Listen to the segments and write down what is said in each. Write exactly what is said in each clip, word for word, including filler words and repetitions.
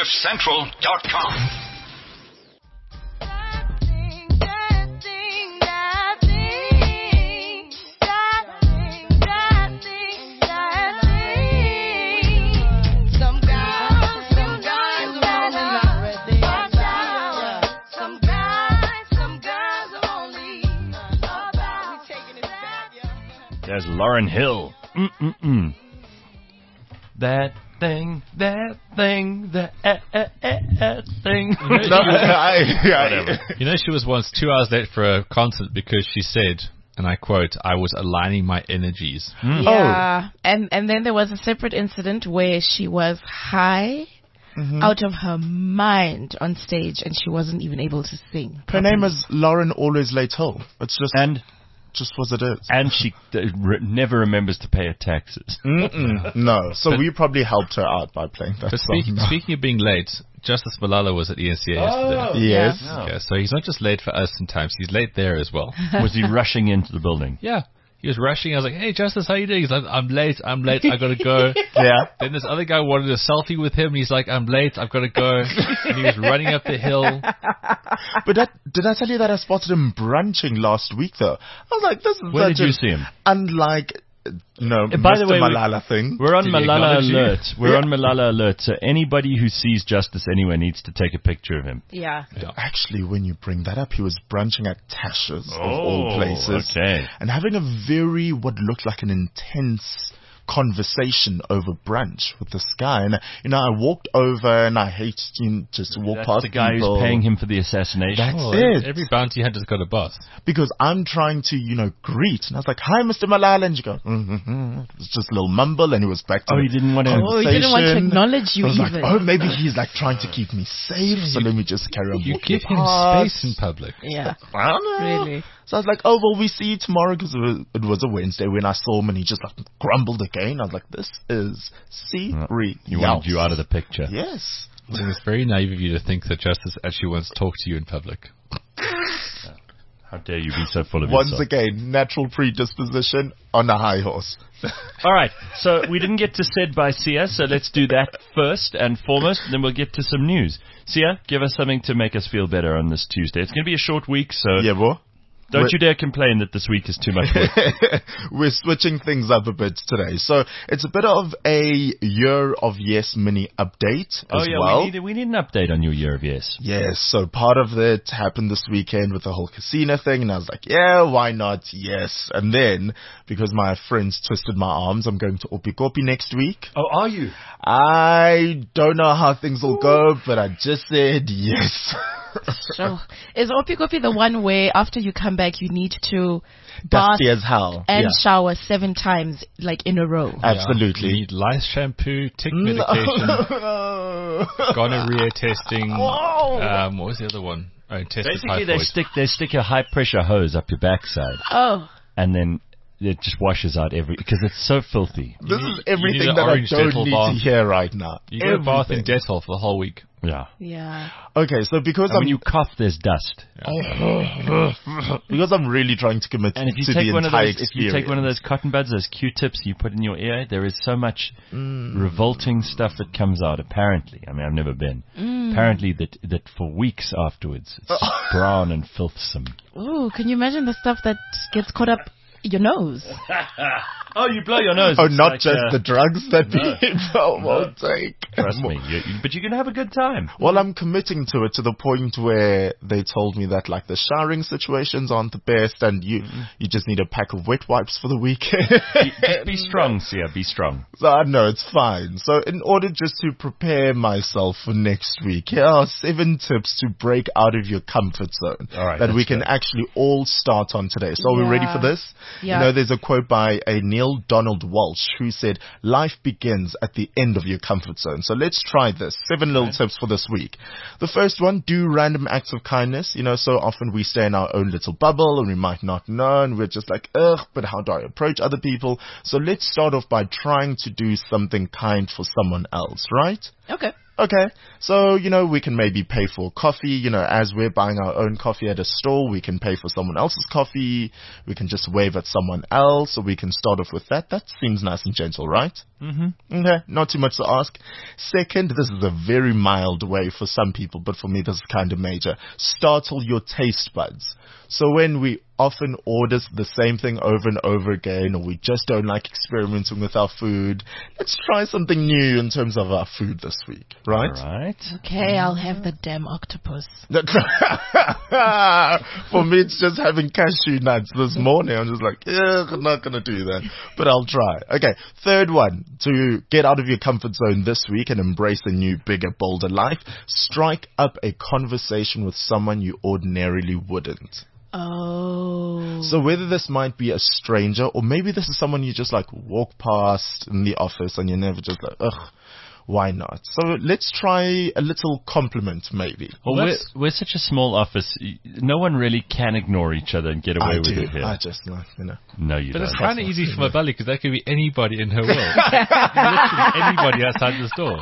cliff central dot com. There's Lauryn Hill. Mm-mm-mm. That thing, that thing, that uh, uh, uh, uh, thing. You know, no, I, Whatever. You know, she was once two hours late for a concert because she said, and I quote, "I was aligning my energies." Mm. Yeah, oh. and and then there was a separate incident where she was high, mm-hmm. out of her mind on stage, and she wasn't even able to sing. Her name is Lauren Always Late Hill. It's just and. just what it is. And she uh, re- never remembers to pay her taxes. Mm-mm, no. So but we probably helped her out by playing that but song. Speak, speaking of being late, Justice Malala was at E N C A oh, yesterday. Yes. Yeah. Okay, so he's not just late for us sometimes, he's late there as well. Was he rushing into the building? Yeah. He was rushing. I was like, "Hey, Justice, how you doing?" He's like, "I'm late. I'm late. I gotta go." Yeah. Then this other guy wanted a selfie with him. He's like, "I'm late. I've gotta go." And he was running up the hill. But that, did I tell you that I spotted him brunching last week? Though I was like, "This is where such did you a, see him?" Unlike. No, by Mister the way, Malala thing. We're on Malala alert. You? We're yeah. on Malala alert. So anybody who sees Justice anywhere needs to take a picture of him. Yeah. yeah. Actually, when you bring that up, he was brunching at Tasha's oh, of all places, okay. and having a very what looked like an intense conversation over brunch with this guy. And you know, I walked over, and I hate you know, just to walk That's past the guy people. who's paying him for the assassination. That's oh, it. Every bounty hunter's got a boss. Because I'm trying to, you know, greet. And I was like, "Hi, Mister Malala." And you go, mm-hmm. It was just a little mumble, and he was back to Oh, he didn't want to... Oh, he didn't want to acknowledge you I was even. like, oh, maybe he's like trying to keep me safe, so let me just carry on You walking give him past. space in public. Yeah. I don't know. Really? So I was like, "Oh, well, we see you tomorrow," because it was, it was a Wednesday when I saw him, and he just like grumbled again. I was like, "This is serious." You wanted you out of the picture. Yes. I think it's very naive of you to think that Justice actually wants to talk to you in public. How dare you be so full of Once yourself. again, natural predisposition on a high horse. All right, so we didn't get to said by Sia, so let's do that first and foremost, then we'll get to some news. Sia, give us something to make us feel better on this Tuesday. It's going to be a short week, so Yeah, boy. don't We're- you dare complain that this week is too much work. We're switching things up a bit today. So it's a bit of a Year of Yes mini update oh, as yeah, well. we, need, we need an update on your Year of Yes. Yes, so part of it happened this weekend with the whole casino thing, and I was like, yeah, why not? Yes. And then, because my friends twisted my arms, I'm going to Opikopi next week. Oh, are you? I don't know how things will go, but I just said yes. So, is Opikopi the one where after you come back you need to bath Dusty as hell. and Yeah. shower seven times, like in a row? Absolutely. You need lice shampoo, tick medication, gonorrhea testing. Um, what was the other one? Oh, test Basically, of they typhoid. stick they stick a high pressure hose up your backside, Oh, and then it just washes out every because it's so filthy. This need- is you everything need an that I orange don't Dettol need bath. to hear right now. You get a bath in Everything. Dettol for the whole week. Yeah. yeah. Okay, so because And I'm when you cough, there's dust. because I'm really trying to commit And if you to take the one of entire those, if experience. you take one of those cotton buds, those Q-tips you put in your ear, there is so much Mm. revolting stuff that comes out. Apparently, I mean, I've never been. Apparently, that that for weeks afterwards, it's brown and filthsome. Ooh, can you imagine the stuff that gets caught up your nose? Oh, you blow your nose. Oh, It's not like, just uh, the drugs that people won't take. Trust me, you, you- but you're gonna have a good time. Well, I'm committing to it to the point where they told me that like the showering situations aren't the best, and you you just need a pack of wet wipes for the weekend. Be, be strong, Sia. Be strong. So I know it's fine. So in order just to prepare myself for next week, here are seven tips to break out of your comfort zone All right, that we let's can go. actually all start on today. So are we ready Yeah. for this? Yeah. You know, there's a quote by a Neil Donald Walsh who said, "Life begins at the end of your comfort zone." So let's try this. Seven little tips for this week. The first one, do random acts of kindness. You know, so often we stay in our own little bubble and we might not know, and we're just like, ugh, but how do I approach other people? So let's start off by trying to do something kind for someone else, right? Okay. Okay, so, you know, we can maybe pay for coffee, you know, as we're buying our own coffee at a store, we can pay for someone else's coffee, we can just wave at someone else, or we can start off with that. That seems nice and gentle, right? Mm-hmm. Okay, not too much to ask. Second, this is a very mild way for some people, but for me this is kind of major. Startle your taste buds. So when we often order the same thing over and over again, or we just don't like experimenting with our food, let's try something new in terms of our food this week, right? All right. Okay, I'll have the damn octopus. For me, it's just having cashew nuts this morning. I'm just like, yeah, I'm not going to do that, but I'll try. Okay, third one, to get out of your comfort zone this week and embrace a new, bigger, bolder life, strike up a conversation with someone you ordinarily wouldn't. Oh. So whether this might be a stranger, or maybe this is someone you just like walk past in the office and you're never just like, ugh, why not? So let's try a little compliment maybe. Well, we're, we're such a small office. No one really can ignore each other and get away I with do. it here. I just like, you know. No, you But don't. it's kind of easy for my belly because that could be anybody in her world. Literally anybody outside the store.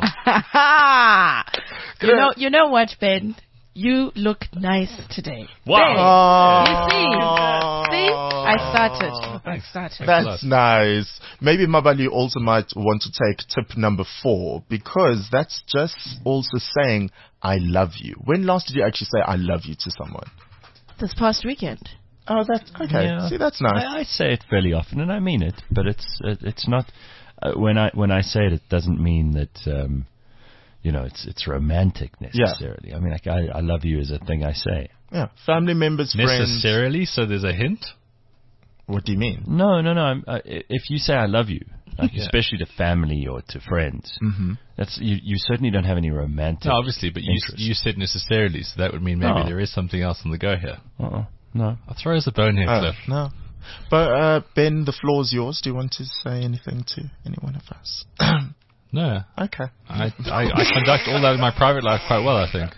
you know, you know what, Ben? You look nice today. Wow. Ben, you see? See? I started. I started. That's nice. Maybe Mabali also might want to take tip number four, because that's just also saying, I love you. When last did you actually say, I love you to someone? This past weekend. Oh, that's okay. Yeah. See, that's nice. I, I say it fairly often, and I mean it. But it's uh, it's not uh, when I when I say it, it doesn't mean that um, you know it's it's romantic necessarily. Yeah. I mean, like I, I love you is a thing I say. Yeah, family members, friends. Necessarily, so there's a hint? What do you mean? No, no, no. I'm, uh, if you say I love you, like Yeah. especially to family or to friends, Mm-hmm. that's you. You certainly don't have any romantic. No, obviously, but you interest. you said necessarily, so that would mean maybe No. there is something else on the go here. Uh-uh. No. I'll throw us a bone here, Oh, Cliff. no. But, uh, Ben, the floor's yours. Do you want to say anything to any one of us? No. Okay. I, I, I conduct all that in my private life quite well, I think.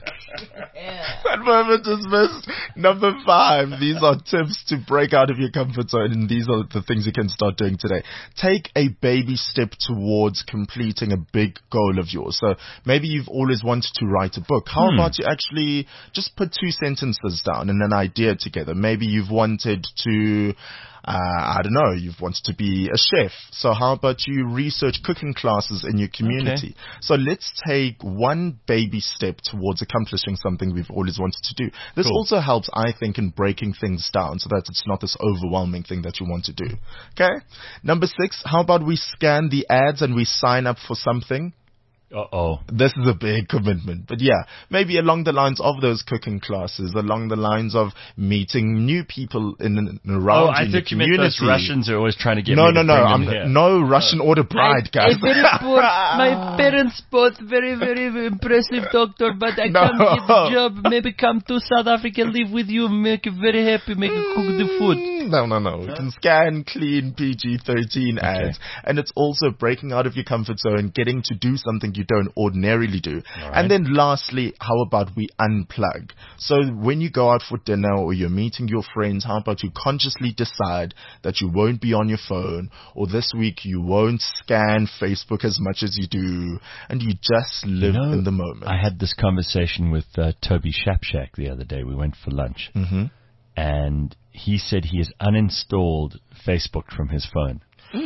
That moment is missed. Number five. These are tips to break out of your comfort zone, and these are the things you can start doing today. Take a baby step towards completing a big goal of yours. So maybe you've always wanted to write a book. How Hmm. about you actually just put two sentences down and an idea together? Maybe you've wanted to... Uh, I don't know, you've wanted to be a chef. So how about you research cooking classes in your community? Okay. So let's take one baby step towards accomplishing something we've always wanted to do. This Cool. also helps, I think, in breaking things down so that it's not this overwhelming thing that you want to do. Okay? Number six, how about we scan the ads and we sign up for something? Uh-oh. This is a big commitment. But yeah, maybe along the lines of those cooking classes, along the lines of meeting new people in and around Oh, I you in think you your meant those community. Russians are always trying to get No, me no, to no. bring I'm them here. no Russian order bride, guys. I very poor. My parents both very, very impressive doctor, but I No. can't get the job. Maybe come to South Africa, live with you, make you very happy, make you cook the food. No, no, no. We can scan clean P G thirteen ads. And it's also breaking out of your comfort zone, getting to do something you don't ordinarily do. And then lastly, how about we unplug? So when you go out for dinner or you're meeting your friends, how about you consciously decide that you won't be on your phone, or this week you won't scan Facebook as much as you do, and you just live You know, in the moment. I had this conversation with uh, Toby Shapshak the other day. We went for lunch. Mm-hmm. And he said he has uninstalled Facebook from his phone.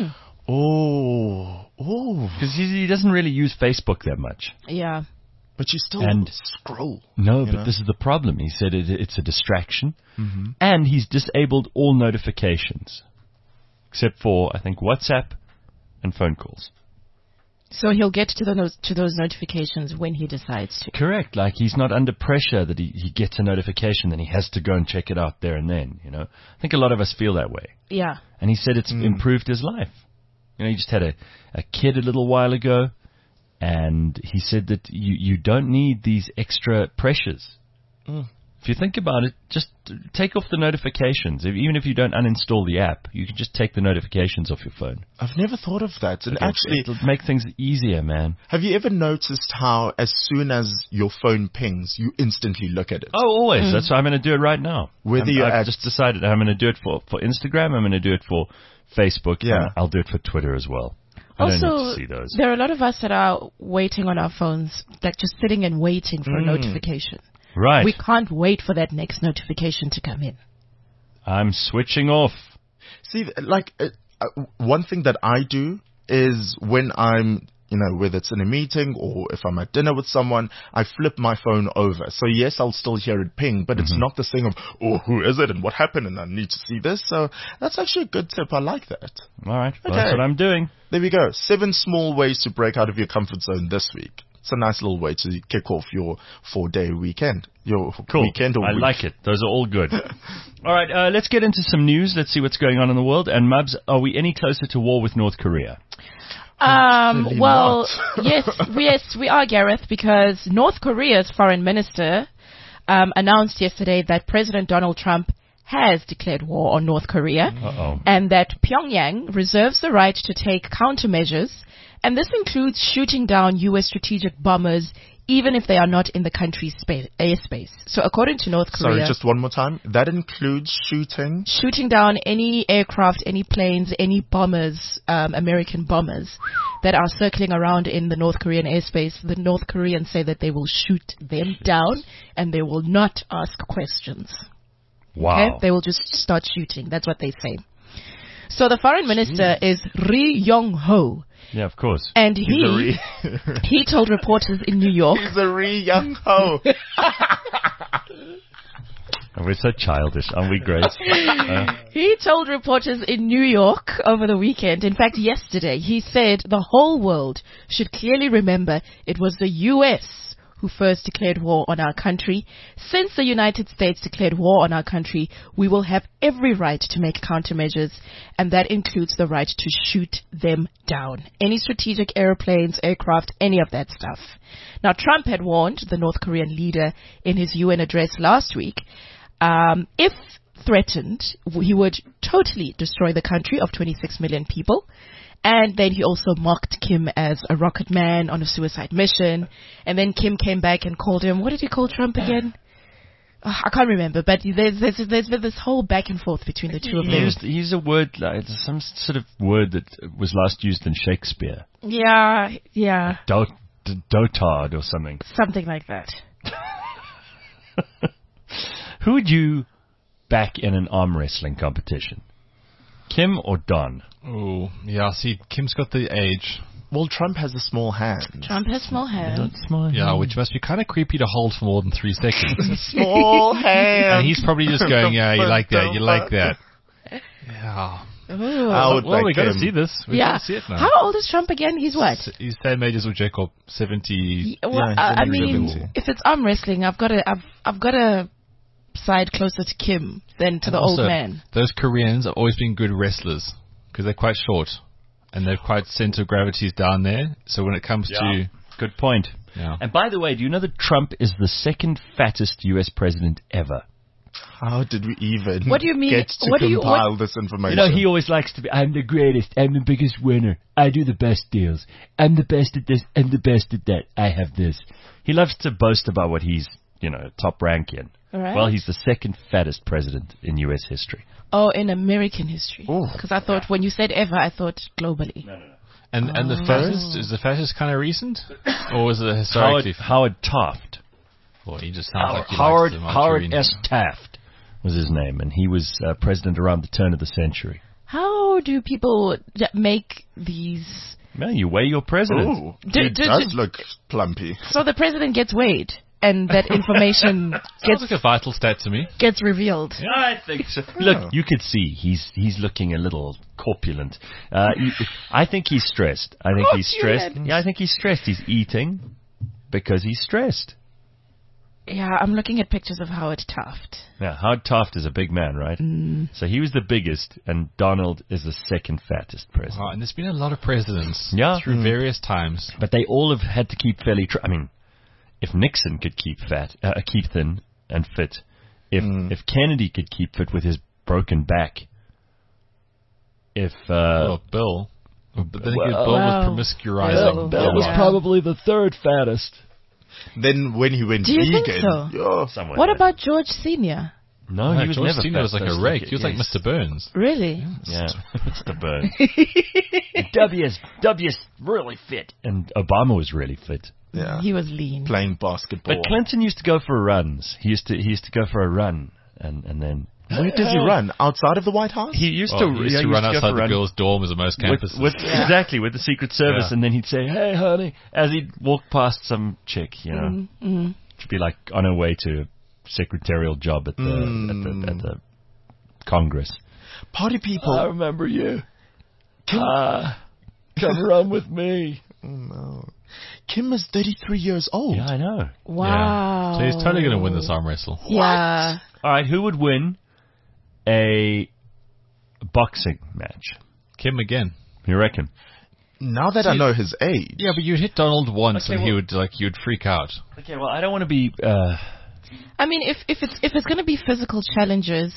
Oh, oh. Because he, he doesn't really use Facebook that much. Yeah. But you still And- scroll. No, You but know? this is the problem. He said it, it's a distraction. Mm-hmm. And he's disabled all notifications. Except for, I think, WhatsApp and phone calls. So he'll get to those to those notifications when he decides to. Correct. Like, he's not under pressure that he, he gets a notification, then he has to go and check it out there and then, you know. I think a lot of us feel that way. Yeah. And he said it's Mm. improved his life. You know, he just had a, a kid a little while ago, and he said that you, you don't need these extra pressures. Mm. If you think about it, just take off the notifications. If, even if you don't uninstall the app, you can just take the notifications off your phone. I've never thought of that. And It'll- actually, it'll make things easier, man. have you ever noticed how as soon as your phone pings, you instantly look at it? Oh, always. That's why I'm going to do it right now. Whether I'm- you're I've at- just decided I'm going to do it for, for Instagram. I'm going to do it for Facebook. Yeah. And I'll do it for Twitter as well. I don't need Also, to see those. there are a lot of us that are waiting on our phones, like just sitting and waiting for a notification. Right. We can't wait for that next notification to come in. I'm switching off. See, like, uh, uh, one thing that I do is when I'm, you know, whether it's in a meeting or if I'm at dinner with someone, I flip my phone over. So yes, I'll still hear it ping, but it's not the thing of, oh, who is it and what happened and I need to see this. So that's actually a good tip. I like that. All right. Well, Okay. that's what I'm doing. There we go. Seven small ways to break out of your comfort zone this week. It's a nice little way to kick off your four-day weekend. Your Cool. weekend or I week. like it. Those are all good. All right. Uh, let's get into some news. Let's see what's going on in the world. And Mubs, are we any closer to war with North Korea? Um, Hopefully well, not. yes, we- yes, we are, Gareth, because North Korea's foreign minister um, announced yesterday that President Donald Trump has declared war on North Korea, Uh-oh. and that Pyongyang reserves the right to take countermeasures, and this includes shooting down U S strategic bombers, even if they are not in the country's spa- airspace. So according to North Korea... Sorry, just one more time. That includes shooting. shooting down any aircraft, any planes, any bombers, um, American bombers that are circling around in the North Korean airspace. The North Koreans say that they will shoot them down and they will not ask questions. Wow. Okay? They will just start shooting. That's what they say. So the foreign minister is Ri Yong-ho. Yeah, of course. And He's a he, re- he told reporters in New York... He's a re young ho. And we're so childish, aren't we, Grace? Uh, He told reporters in New York over the weekend, in fact yesterday, he said the whole world should clearly remember it was the U S who first declared war on our country. Since the United States declared war on our country, we will have every right to make countermeasures, and that includes the right to shoot them down. Any strategic airplanes, aircraft, any of that stuff. Now, Trump had warned the North Korean leader in his U N address last week, um, if threatened, he would totally destroy the country of twenty-six million people. And then he also mocked Kim as a rocket man on a suicide mission. And then Kim came back and called him, what did he call Trump again? Oh, I can't remember, but there's, there's, there's been this whole back and forth between the two of he them. used, he used a word, like some sort of word that was last used in Shakespeare. Yeah, yeah, Dot, d- dotard or something. something like that. Who would you back in an arm wrestling competition? Kim or Don? Oh, yeah, see, Kim's got the age. Well, Trump has a small hand. Trump has small hands. Yeah, which must be kind of creepy to hold for more than three seconds. Small hand. And he's probably just going, yeah, you like that, you like that. Yeah. Ooh. I would Well, back we got to him. see this. We Yeah. got to see it now. How old is Trump again? He's what? He's same age as Jacob, seventy. Well, Yeah, he's I, I only mean, seventy. if it's arm wrestling, I've got to, I've, I've got to side closer to Kim than to And the also, old man. Those Koreans have always been good wrestlers because they're quite short and they're quite center of gravity's down there. So when it comes to Good point. yeah, And by the way, do you know that Trump is the second fattest U S president ever? How did we even What do you mean- get to what do you- compile what- this information? You know, he always likes to be, I'm the greatest, I'm the biggest winner, I do the best deals, I'm the best at this, I'm the best at that, I have this. He loves to boast about what he's, you know, top rank in. All right. Well, he's the second fattest president in U S history. Oh, in American history. Oh. Because I thought, when you said ever, I thought globally. and and the fattest is the fattest kind of recent, or is it Howard, historically? Howard Taft. Well, he just sounds like he Howard, likes the Howard margarine. S. Taft was his name, and he was uh, president around the turn of the century. How do people d- make these... Well, you weigh your president. Ooh, Do- he do- does do- look plumpy. So the president gets weighed, and that information Sounds gets like a vital stat to me. gets revealed. I think so. Look, you could see he's he's looking a little corpulent. Uh, he, I think he's stressed. I think he's stressed. Corpulent. Yeah, I think he's stressed. He's eating because he's stressed. Yeah, I'm looking at pictures of Howard Taft. Yeah, Howard Taft is a big man, right? Mm. So he was the biggest, and Donald is the second fattest president. Wow, and there's been a lot of presidents Yeah. through Mm. various times. But they all have had to keep fairly. Tr- I mean, if Nixon could keep fat, uh, keep thin and fit, if Mm. if Kennedy could keep fit with his broken back, if uh, well, Bill. But then again, well, Bill well, was promiscurizing. Bill- Bill was Yeah. probably the third fattest. Then when he went Do you think vegan, so? yeah, Somewhere What there. about George Senior? No, No, he was George never Senior fat. was like That's a rake. He was like yes. Mister Burns. Really? Yeah, Mister Burns. W's, W's really fit. And Obama was really fit. Yeah. He was lean. Playing basketball. But Clinton used to go for runs. He used to he used to go for a run, and and then Where does he run? Outside of the White House? he used Well, to he used yeah, to he run used to go outside for the run girls' dorms at most with, campuses. with Yeah. exactly with the Secret Service, Yeah. and then he'd say, "Hey, honey," as he'd walk past some chick, you know, Mm-hmm. to be like on her way to a secretarial job at the Mm. at the at the Congress. Party people. I remember you. Uh, come run with me. Oh, no. Kim is thirty-three years old. Yeah, I know. Wow. Yeah. So he's totally going to win this arm wrestle. Yeah. All right, who would win a boxing match? Kim again. You reckon? Now that I know his age. Yeah, but you'd hit Donald once Okay, and he well- would like you'd freak out. Okay, well, I don't want to be. Uh, I mean, if if it's if it's going to be physical challenges,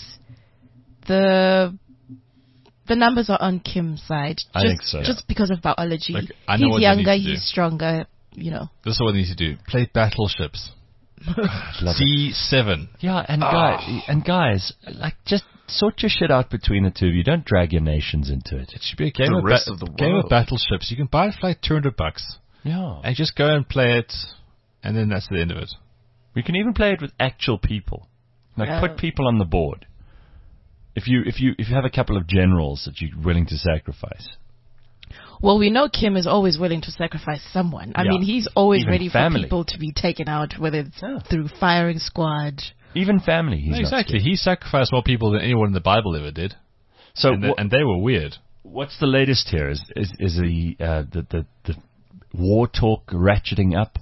the the numbers are on Kim's side. Just, I think so. Just because of biology. Like, I know he's what they younger, need to do. he's stronger. You know. This is what he needs to do. Play battleships. love it. C seven. Yeah, and guys, and guys, like just sort your shit out between the two of you. Don't drag your nations into it. It should be a game, The of, rest ba- of the game world. of battleships. You can buy it for like two hundred bucks Yeah, and just go and play it, and then that's the end of it. we can even play it with actual people. Like Yeah. put people on the board. If you if you if you have a couple of generals that you're willing to sacrifice. Well, we know Kim is always willing to sacrifice someone. I Yeah. mean, he's always Even ready family. for people to be taken out, whether it's Yeah. through firing squad. Even family, he's No, not exactly. scared. He sacrificed more people than anyone in the Bible ever did, So and, wha- the, and they were weird. what's the latest here? Is is, is the, uh, the the the war talk ratcheting up?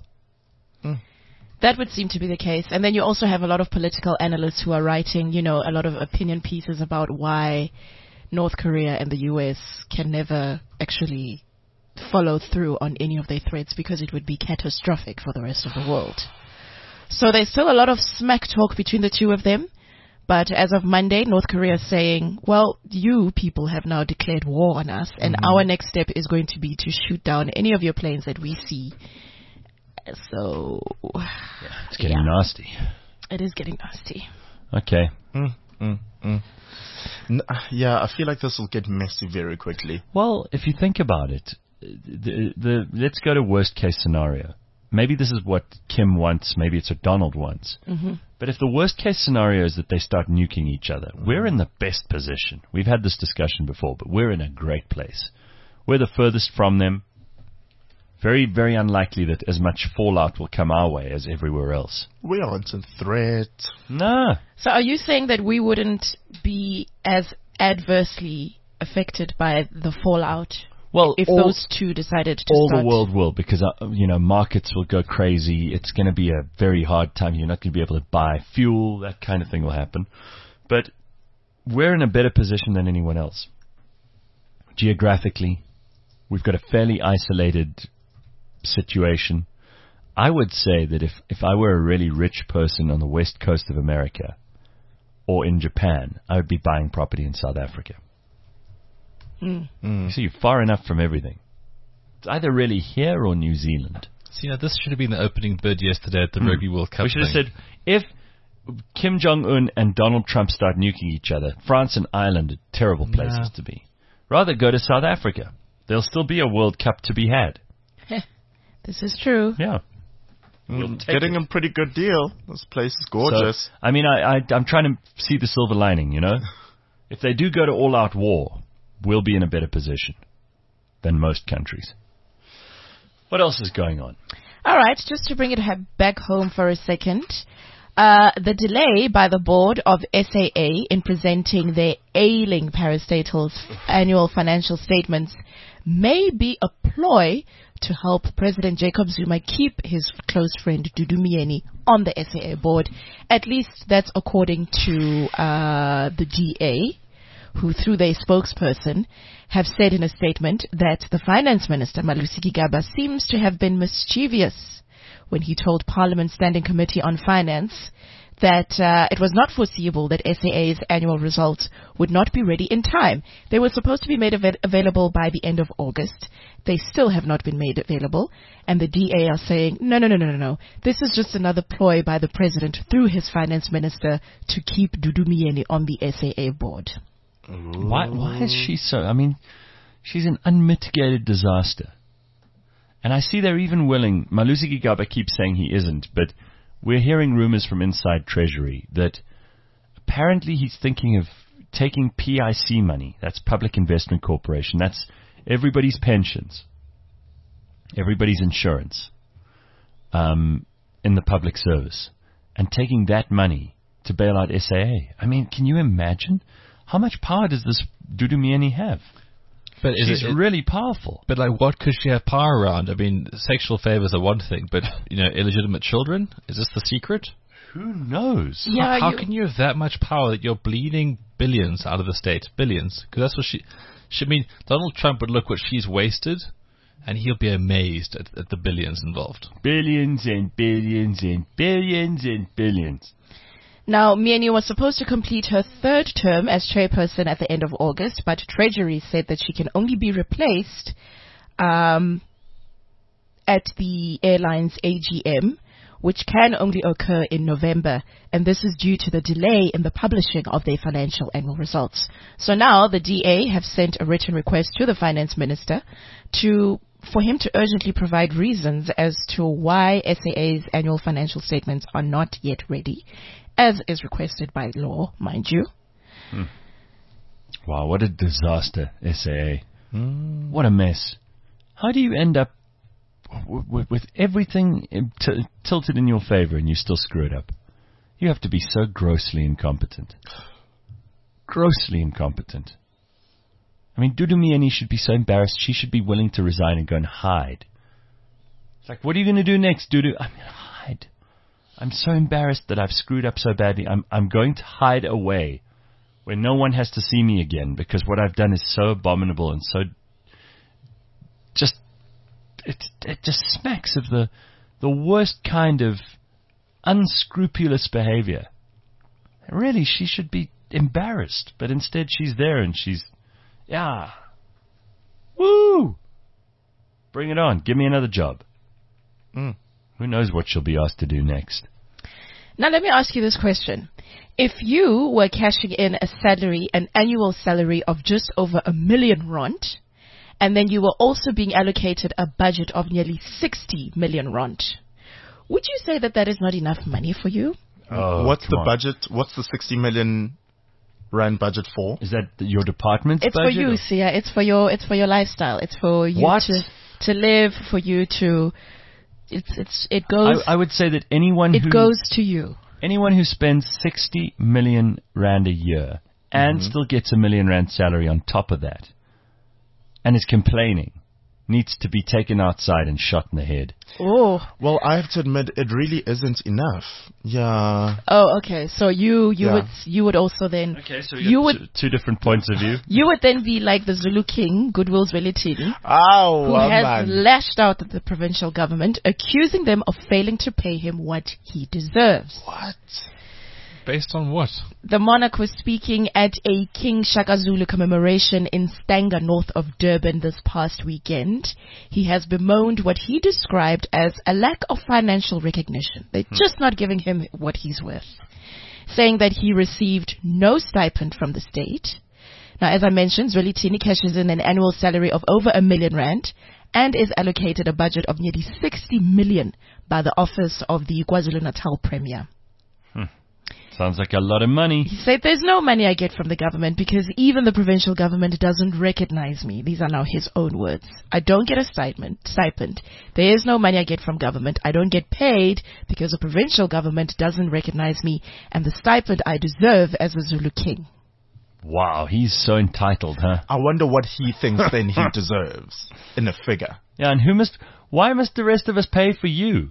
That would seem to be the case. And then you also have a lot of political analysts who are writing, you know, a lot of opinion pieces about why North Korea and the U S can never actually follow through on any of their threats because it would be catastrophic for the rest of the world. So there's still a lot of smack talk between the two of them. But as of Monday, North Korea is saying, well, you people have now declared war on us, and our next step is going to be to shoot down any of your planes that we see. So, It's getting Yeah. nasty. it is getting nasty. Okay. Mm, mm, mm. N- yeah, I feel like this will get messy very quickly. Well, if you think about it, the, the let's go to worst case scenario. Maybe this is what Kim wants. Maybe it's what Donald wants. Mm-hmm. But if the worst case scenario is that they start nuking each other, we're in the best position. We've had this discussion before, but we're in a great place. We're the furthest from them. Very, very unlikely that as much fallout will come our way as everywhere else. We aren't in threat. Nah. So are you saying that we wouldn't be as adversely affected by the fallout Well, if all, those two decided to all start? the world will, because uh, you know markets will go crazy. It's going to be a very hard time. You're not going to be able to buy fuel. That kind of thing will happen. But we're in a better position than anyone else. Geographically, we've got a fairly isolated situation. I would say that if, if I were a really rich person on the west coast of America or in Japan, I would be buying property in South Africa. Mm. Mm. So you're far enough from everything. It's either really here or New Zealand. See, now this should have been the opening bid yesterday at the Hmm. Rugby World Cup. We should have thing. said, if Kim Jong-un and Donald Trump start nuking each other, France and Ireland are terrible places Nah. to be. Rather go to South Africa. There'll still be a World Cup to be had. This is true. Yeah. We'll Mm, take Getting it. a pretty good deal. This place is gorgeous. So, I mean, I, I, I'm trying to see the silver lining, you know? If they do go to all-out war, we'll be in a better position than most countries. What else is going on? All right, just to bring it ha- back home for a second. Uh, the delay by the board of S A A in presenting their ailing parastatals annual financial statements may be a ploy to help President Jacob Zuma keep his close friend Dudu Myeni on the S A A board. At least that's according to uh, the D A, who through their spokesperson have said in a statement that the finance minister Malusi Gigaba seems to have been mischievous when he told Parliament's Standing Committee on Finance that uh, it was not foreseeable that S A A's annual results would not be ready in time. They were supposed to be made av- available by the end of August. They still have not been made available. And the D A are saying, no, no, no, no, no, no. This is just another ploy by the president through his finance minister to keep Dudu Myeni on the S A A board. Why, why is she so... I mean, she's an unmitigated disaster. And I see they're even willing... Malusi Gigaba keeps saying he isn't, but we're hearing rumors from inside Treasury that apparently he's thinking of taking P I C money, that's Public Investment Corporation, that's everybody's pensions, everybody's insurance um, in the public service, and taking that money to bail out S A A. I mean, can you imagine? How much power does this Dudu Myeni have? But is She's it, really powerful. But like, what could she have power around? I mean, sexual favors are one thing, but you know, illegitimate children, is this the secret? Who knows? Yeah, how how you- can you have that much power that you're bleeding billions out of the state? Billions, because that's what she. She I mean, Donald Trump would look what she's wasted, and he'll be amazed at, at the billions involved. Billions and billions and billions and billions. Now, Myeni was supposed to complete her third term as chairperson at the end of August, but Treasury said that she can only be replaced um, at the airline's A G M, which can only occur in November, and this is due to the delay in the publishing of their financial annual results. So now the D A have sent a written request to the finance minister to for him to urgently provide reasons as to why S A A's annual financial statements are not yet ready, as is requested by law, mind you. Hmm. Wow, what a disaster, S A A. Mm. What a mess. How do you end up w- w- with everything t- tilted in your favor and you still screw it up? You have to be so grossly incompetent. Grossly incompetent. I mean, Dudu Myeni should be so embarrassed, she should be willing to resign and go and hide. It's like, what are you going to do next, Dudu? I'm going to hide. I'm so embarrassed that I've screwed up so badly. I'm I'm going to hide away where no one has to see me again, because what I've done is so abominable and so just it it just smacks of the the worst kind of unscrupulous behavior. Really, she should be embarrassed, but instead she's there and she's yeah. Woo! Bring it on. Give me another job. Mm. Who knows what she'll be asked to do next? Now let me ask you this question. If you were cashing in a salary, an annual salary of just over a million rand, and then you were also being allocated a budget of nearly sixty million rand, would you say that that is not enough money for you? Oh, What's the come on. budget? What's the sixty million rand budget for? Is that your department's It's for budget? you, or- Sia. It's for your, it's for your lifestyle. It's for you What? to to live, for you to. It's it's it goes. I, I would say that anyone it who goes to you. anyone who spends sixty million rand a year and Mm-hmm. still gets a million rand salary on top of that and is complaining needs to be taken outside and shot in the head. Oh. Well, I have to admit, it really isn't enough. Yeah. Oh, okay. So you you Yeah. would you would also then Okay, so you would two, two different points of view. you would then be like the Zulu king, Goodwill Zwelithini, Ow, who oh, has man. lashed out at the provincial government, accusing them of failing to pay him what he deserves. What? Based on what? The monarch was speaking at a King Shaka Zulu commemoration in Stanger, north of Durban, this past weekend. He has bemoaned what he described as a lack of financial recognition. They're just not giving him what he's worth, saying that he received no stipend from the state. Now, as I mentioned, Zwelithini cashes in an annual salary of over a million rand and is allocated a budget of nearly sixty million by the office of the KwaZulu-Natal Premier. Sounds like a lot of money. He said, there's no money I get from the government because even the provincial government doesn't recognize me. These are now his own words. I don't get a stipend. stipend. There is no money I get from government. I don't get paid because the provincial government doesn't recognize me and the stipend I deserve as a Zulu king. Wow, he's so entitled, huh? I wonder what he thinks then he deserves in a figure. Yeah, and who must? Why must the rest of us pay for you?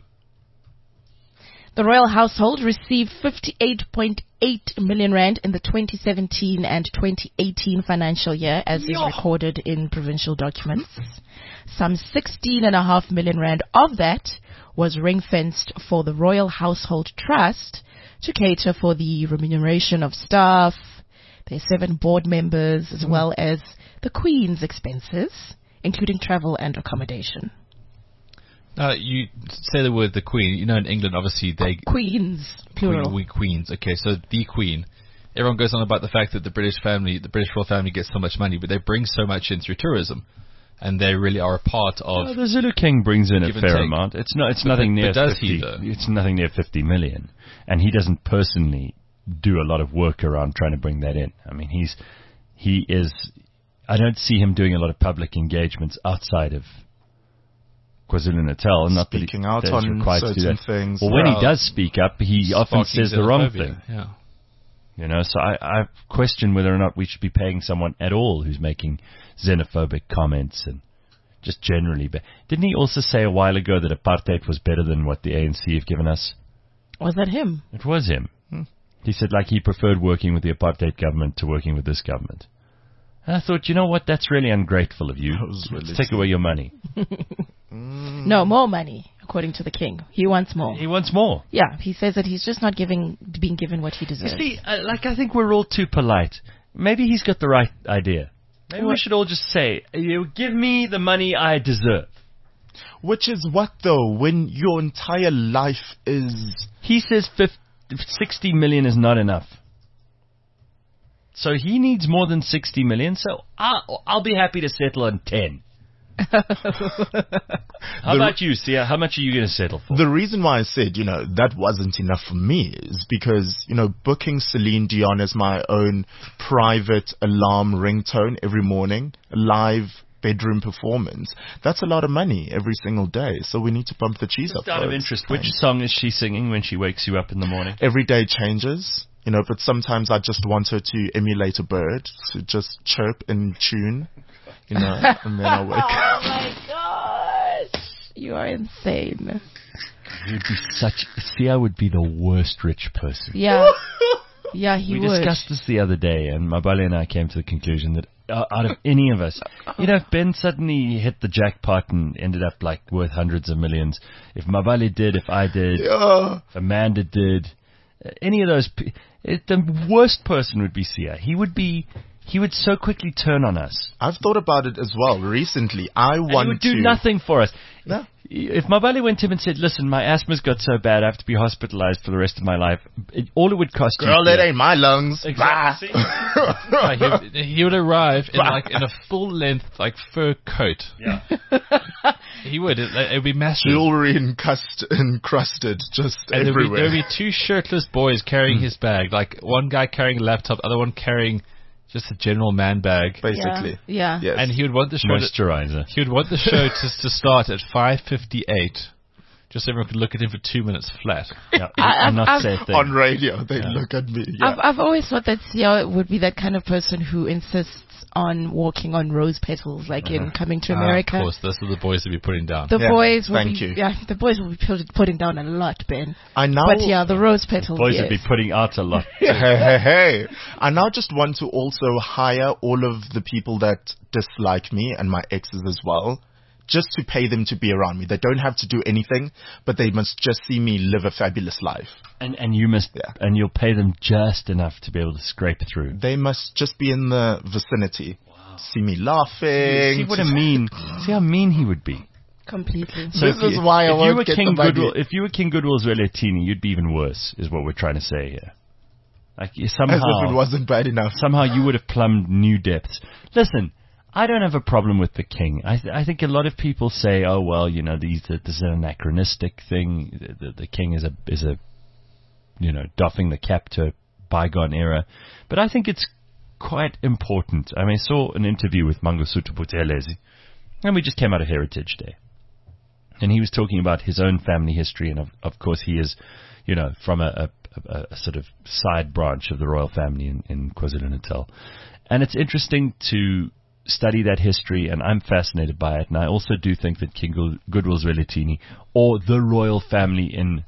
The royal household received fifty-eight point eight million rand in the twenty seventeen and twenty eighteen financial year, as is recorded in provincial documents. Some sixteen and a half million rand of that was ring-fenced for the Royal Household Trust to cater for the remuneration of staff, their seven board members, as well as the Queen's expenses, including travel and accommodation. Now, you say the word the Queen. You know, in England, obviously, they... Queens, plural. Queen, we queens. Okay, so the Queen. Everyone goes on about the fact that the British family, the British royal family gets so much money, but they bring so much in through tourism. And they really are a part of... Well, the Zulu King brings in a fair take. amount. It's not. It's But nothing but near does fifty. he, though? It's nothing near fifty million, and he doesn't personally do a lot of work around trying to bring that in. I mean, he's he is. I don't see him doing a lot of public engagements outside of KwaZulu-Natal. Not Speaking that he, out that he's on required to do certain that. things. Well, when Well, he does speak up, he often sparking says the wrong xenophobia. thing. Yeah. You know, so I, I question whether or not we should be paying someone at all who's making xenophobic comments and just generally. But didn't he also say a while ago that apartheid was better than what the A N C have given us? Was that him? It was him. Hmm. He said like he preferred working with the apartheid government to working with this government. And I thought, you know what, that's really ungrateful of you. Really Let's take away your money. mm. No, more money, according to the king. He wants more. He wants more. Yeah, he says that he's just not giving, being given what he You deserves. see, uh, like I think we're all too polite. Maybe he's got the right idea. Maybe we should all just say, you give me the money I deserve. Which is what, though, when your entire life is... He says fifty, sixty million is not enough. So he needs more than sixty million, so I'll, I'll be happy to settle on ten. How about you, Sia? How much are you going to settle for? The reason why I said, you know, that wasn't enough for me is because, you know, booking Celine Dion as my own private alarm ringtone every morning, a live bedroom performance, that's a lot of money every single day. So we need to bump the cheese Just up. out of folks. interest, which song is she singing when she wakes you up in the morning? Every day changes, you know, but sometimes I just want her to emulate a bird, to just chirp in tune, you know, and then I wake up. Oh my gosh, you are insane. You'd be such. Sia would be the worst rich person. Yeah, yeah, he we would. discussed this the other day, and Mabale and I came to the conclusion that uh, out of any of us, you know, if Ben suddenly hit the jackpot and ended up like worth hundreds of millions, if Mabale did, if I did, Yeah. if Amanda did, uh, any of those, pe- it, the worst person would be Sia. He would be. He would so quickly turn on us. I've thought about it as well recently. I And want he would do to... nothing for us. No. If Mabale went to him and said, listen, my asthma's got so bad I have to be hospitalized for the rest of my life, it, all it would cost Girl, you... that ain't my lungs. Exactly. Right, he, would, he would arrive in like in a full length like fur coat. Yeah. He would. It, it would be massive. Jewelry encrust, encrusted just And there would, be, everywhere. there would be two shirtless boys carrying his bag, like one guy carrying a laptop, other one carrying just a general man bag. Basically. Yeah. Yes. And he would want the show. To, Moisturizer. he would want the show to, to start at five fifty-eight, just so everyone could look at him for two minutes flat. Yeah, I- and not I've- say a thing. On radio, they look at me. Yeah. I've, I've always thought that Sia would be that kind of person who insists on walking on rose petals, like in Coming to Ah, America. of course, those are the boys to be putting down. The Yeah, boys will thank be, you. yeah, the boys will be put- putting down a lot, Ben. I now... But yeah, the rose petals. Boys yes. would be putting out a lot. hey, hey, hey. I now just want to also hire all of the people that dislike me and my exes as well, just to pay them to be around me. They don't have to do anything, but they must just see me live a fabulous life. And and you must, Yeah. and you'll pay them just enough to be able to scrape through. They must just be in the vicinity. See me laughing. See what I mean? See how mean he would be. Completely. So This if is you, why I if won't you were get King the money. Goodwill, if you were King Goodwill's Relatini, you'd be even worse. Is what we're trying to say here. Like you- As if it somehow, wasn't bad enough. somehow you would have plumbed new depths. Listen, I don't have a problem with the king. I th- I think a lot of people say, oh well, you know, these this is an anachronistic thing. The, the, the king is a is a you know doffing the cap to a bygone era, but I think it's quite important. I mean, I saw an interview with Mangosuthu Buthelezi, and we just came out of Heritage Day, and he was talking about his own family history, and of, of course he is, you know, from a, a, a, a sort of side branch of the royal family in, in KwaZulu-Natal, and it's interesting to study that history, and I'm fascinated by it, and I also do think that King Goodwill's Relatini or the royal family in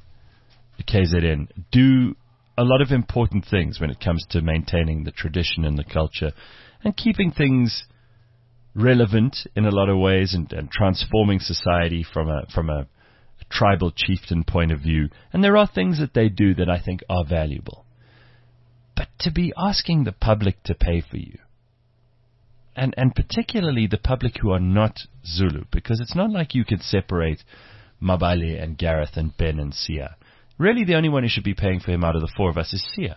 K Z N do a lot of important things when it comes to maintaining the tradition and the culture and keeping things relevant in a lot of ways and, and transforming society from a from a, a tribal chieftain point of view, and there are things that they do that I think are valuable. But to be asking the public to pay for you, and and particularly the public who are not Zulu, because it's not like you could separate Mabale and Gareth and Ben and Sia. Really, the only one who should be paying for him out of the four of us is Sia.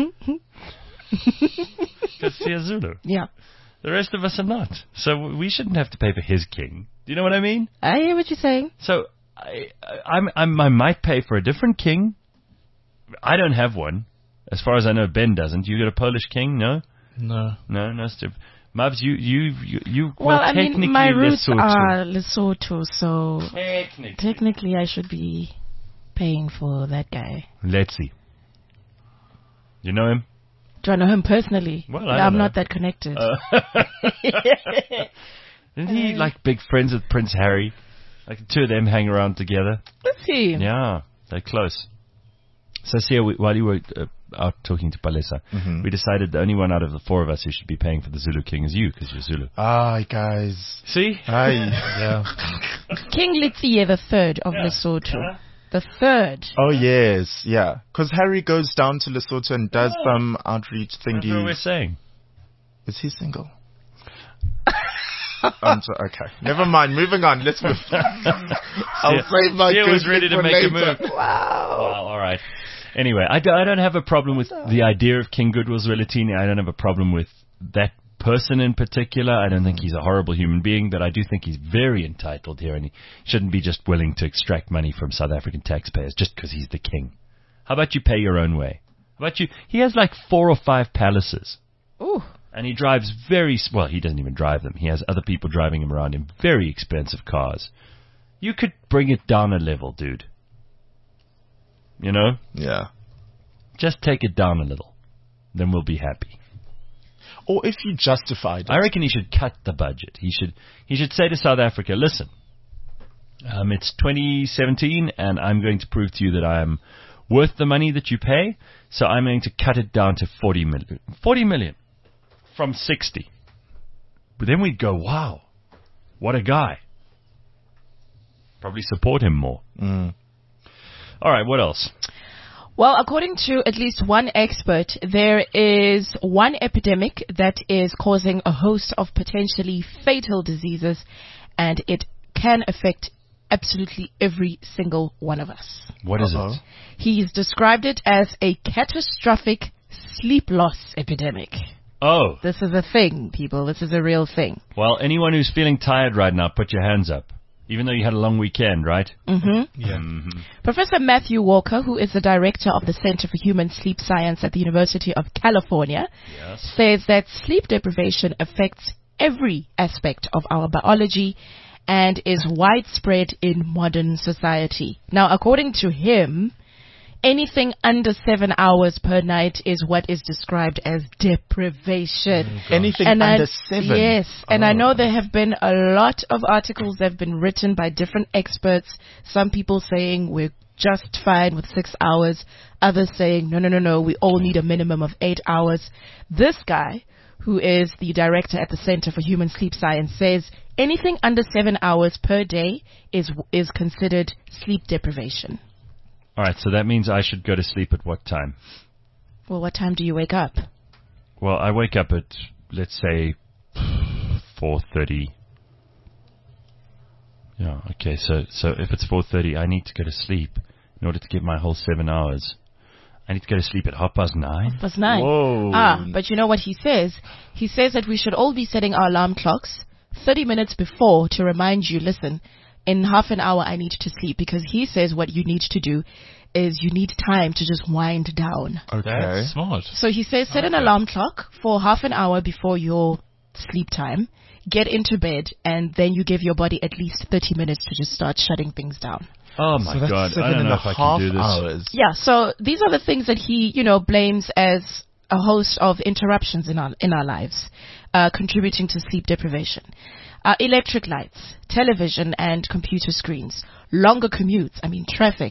Because Sia's Zulu. Yeah. The rest of us are not. So we shouldn't have to pay for his king. Do you know what I mean? I hear what you're saying. So I, I'm, I'm, I might pay for a different king. I don't have one. As far as I know, Ben doesn't. You got a Polish king? No? No. No, no, Steve. Mavs, you, you, you, you Well, well, I technically mean, my roots Lesotho. are Lesotho, so Technically. technically I should be paying for that guy. Let's see. You know him? Do I know him personally? Well, I No, don't I'm know. not that connected. Uh, Isn't he like big friends with Prince Harry? Like the two of them hang around together. Let's see. Yeah, they're close. So, Sia, we, while you were uh, out talking to Palesa, Mhm. we decided the only one out of the four of us who should be paying for the Zulu king is you, because you're Zulu. Hi, guys. See? Hi. Yeah. King Letsie the third of Lesotho. The third. Oh, yes. Yeah. Because Harry goes down to Lesotho and does some outreach That's what we're thingy. saying. Is he single? I'm so, okay. Never mind. Moving on. Let's move. I'll Sia- save my Sia good was ready bit to for make a later. move. Wow. Well, all right. Anyway, I, do, I don't have a problem with the idea of King Goodwill Zwelithini. I don't have a problem with that person in particular. I don't think he's a horrible human being, but I do think he's very entitled here, and he shouldn't be just willing to extract money from South African taxpayers just because he's the king. How about you pay your own way? How about you? He has like four or five palaces, Ooh. and he drives very s- well. He doesn't even drive them. He has other people driving him around in very expensive cars. You could bring it down a level, dude. You know? Yeah. Just take it down a little. Then we'll be happy. Or if you justified it. I reckon he should cut the budget. He should he should say to South Africa, listen, um, it's twenty seventeen and I'm going to prove to you that I am worth the money that you pay, so I'm going to cut it down to forty million. forty million from sixty. But then we'd go, wow, what a guy. Probably support him more. Mm. All right, what else? Well, according to at least one expert, there is one epidemic that is causing a host of potentially fatal diseases, and it can affect absolutely every single one of us. What is Uh-oh. it? He's described it as a catastrophic sleep loss epidemic. Oh, This is a thing, people. This is a real thing. well, anyone who's feeling tired right now, put your hands up. Even though you had a long weekend, right? Mm-hmm. Yeah. Mm-hmm. Professor Matthew Walker, who is the director of the Center for Human Sleep Science at the University of California, Yes. says that sleep deprivation affects every aspect of our biology and is widespread in modern society. Now, according to him, anything under seven hours per night is what is described as deprivation. Anything And I- under seven. Yes, and I Oh. know there have been a lot of articles that have been written by different experts. Some people saying we're just fine with six hours. Others saying, no, no, no, no, we all need a minimum of eight hours. This guy, who is the director at the Center for Human Sleep Science, says anything under seven hours per day is is considered sleep deprivation. All right, so that means I should go to sleep at what time? Well, what time do you wake up? Well, I wake up at, let's say, four thirty. Yeah, okay, so so if it's four thirty, I need to go to sleep in order to get my whole seven hours. I need to go to sleep at half past nine? Past nine. Whoa. Ah, but you know what he says? He says that we should all be setting our alarm clocks thirty minutes before to remind you, listen, in half an hour I need to sleep, because he says what you need to do is you need time to just wind down. Okay. That's smart. So he says set an Okay. alarm clock for half an hour before your sleep time, get into bed, and then you give your body at least thirty minutes to just start shutting things down. Oh my so that's god, seven I don't and know a if I half can do this. hours. Yeah, so these are the things that he, you know, blames as a host of interruptions in our in our lives, uh, contributing to sleep deprivation. Uh, electric lights, television and computer screens, longer commutes, I mean traffic,